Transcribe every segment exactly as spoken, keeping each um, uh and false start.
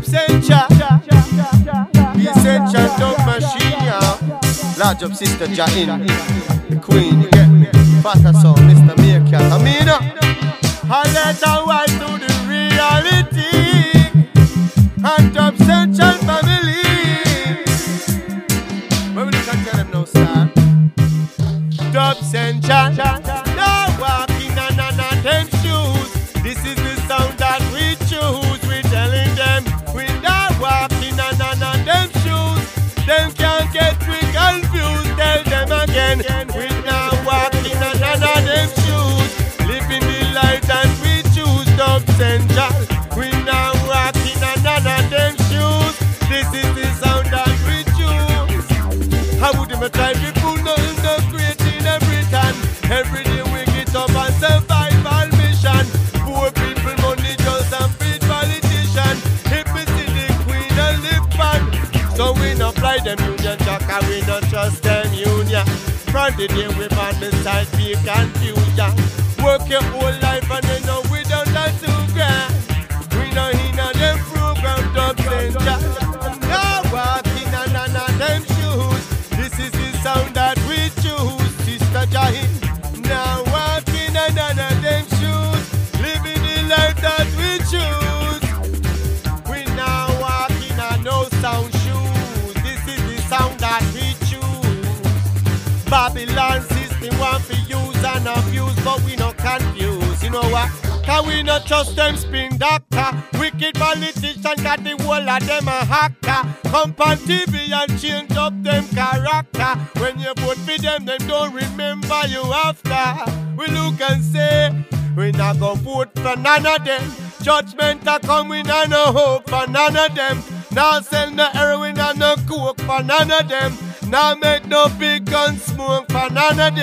Essential, essential dub machine, yeah. Large up sister Jain, the queen, you get me? Fatter son, Mister Meerkat. I mean, I let her wife to the reality. And dub central family. When we can tell them no star. Dub central, now walking on on them shoes. This is the sound that we choose. We telling them we not walking on on them shoes. Them can't get we confused. Tell them again we not walking on on them shoes. Living the life that we choose. Dub central, we not walking on on them shoes. This is the sound that we choose. How would them try to pull nothing no great in every time? Every day we get up and survival mission. Poor people money just and feed politician. If we see the queen and live pan, so we not fly them union jack and we not trust them union. From the day we ban the side be confusion. Work your whole life and then know we don't like to grant. We know in a them program dub central. Now walking on on them shoes. This is the sound that we choose. Sister Jain. Now walking on on them shoes. Living the life that we choose. We now walking on no sound shoes. This is the sound that we choose. Babylon system want to use and abuse, but we not confused. You know what? Can we not trust them spin doctor? Wicked politician got the whole of them a hacker. Come on T V and change up them character. When you vote for them, them don't remember you after. We look and say, we not go vote for none of them. Judgment a come, we not no hope for none of them. Now sell no heroin and no coke for none of them. Now make no big gun smoke for none of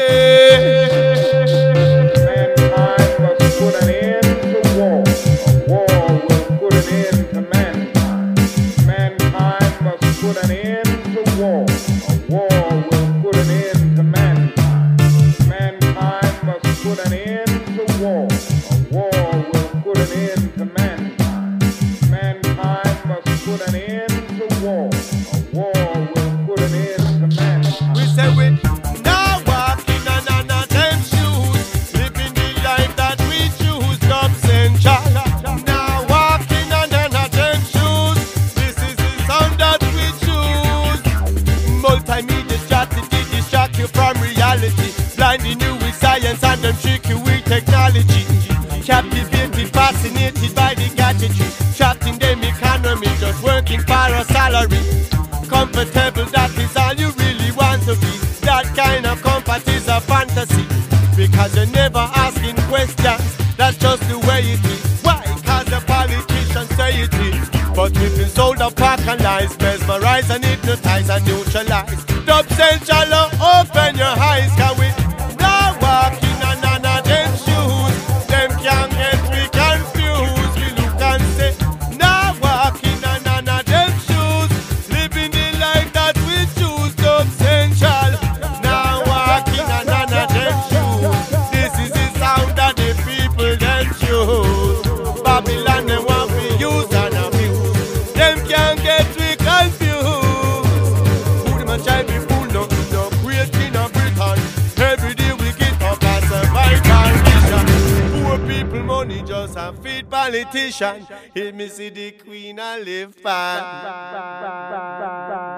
them. Mankind must put an end to war. A war will put an end to mankind. Mankind must put an end to war. A war will put an end to mankind. Mankind must put an end to war. A war will put an end to mankind. Mankind must put an end to war. A war will put an end to mankind. We say we now walking on on them shoes. Living the life that we choose. Dub central. Now walking on on them shoes. This is the sound that we choose. Multimedia strategy distract you from reality. Blinding you with science and them trick you with technology. Captivated, fascinated by the gadgetry. Trapped in them economy, just working for a salary. Comfortable, that is all you really want to be. That kind of comfort is a fantasy. Because you're never asking questions. That's just the way it is. Why? Cause the politicians say it is. But we've been sold a pack of lies. Mesmerize and hypnotize and neutralize. Dub central, open your eyes. Can we now walking on on them shoes? Them can't get we confused. We look and say, now walking on on them shoes. Living the life that we choose. Dub central. Now walking on on them shoes. This is the sound that the people them choose. Babylon them want we use and abuse. Them can't get we confused. Who them a try be fool? No, no great king of Britain. Every day we get up and survive condition. Poor people money just a feed politician. Hear me see the queen and live fine.